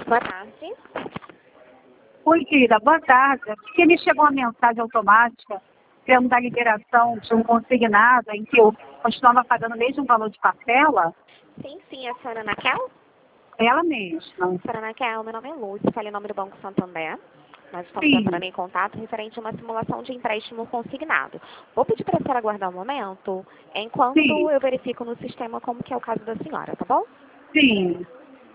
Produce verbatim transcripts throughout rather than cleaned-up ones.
Boa tarde. Oi, querida, boa tarde. Porque me chegou uma mensagem automática tendo da liberação de um consignado em que eu continuava pagando o mesmo valor de parcela. Sim, sim, a senhora Naquel? Ela mesma. Senhora Naquel, meu nome é Lúcia, falei em nome do Banco Santander. Nós estamos Sim. entrando em contato referente a uma simulação de empréstimo consignado. Vou pedir para a senhora aguardar um momento, enquanto Sim. eu verifico no sistema como que é o caso da senhora, tá bom? Sim.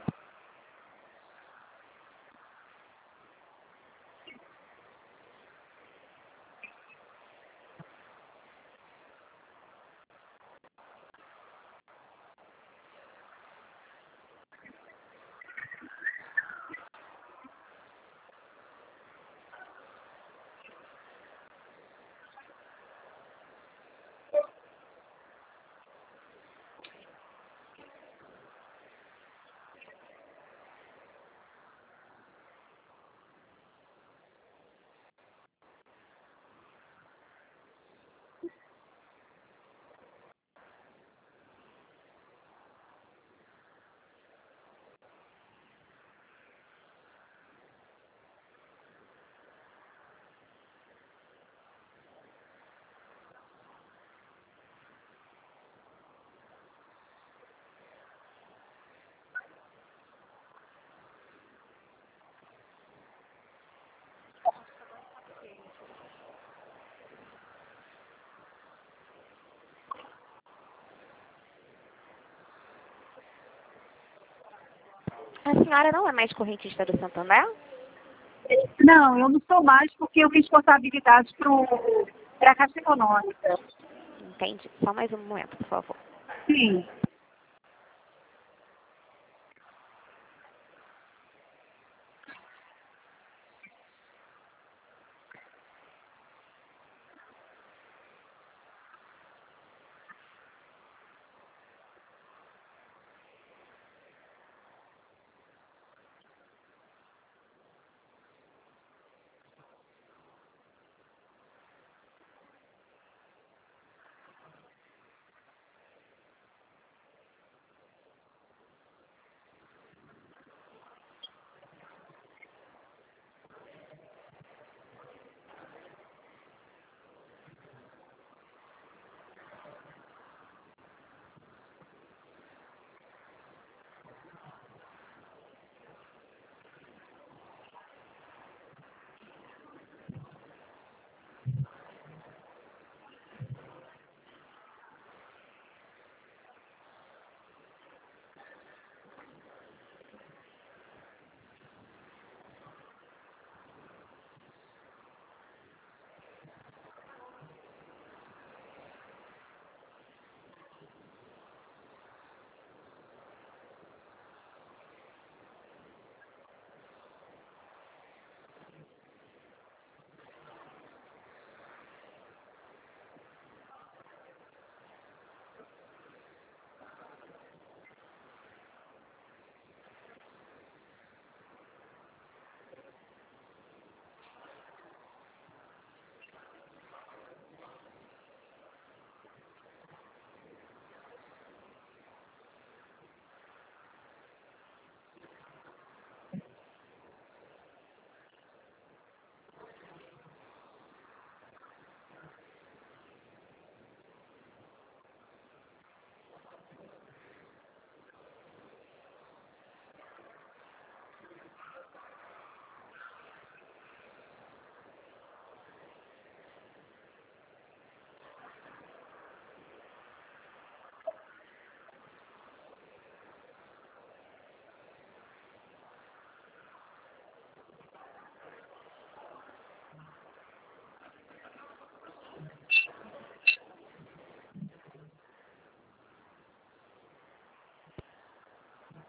A senhora não é mais correntista do Santander? Não, eu não sou mais porque eu fiz portabilidade para a Caixa Econômica. Entendi. Só mais um momento, por favor. Sim.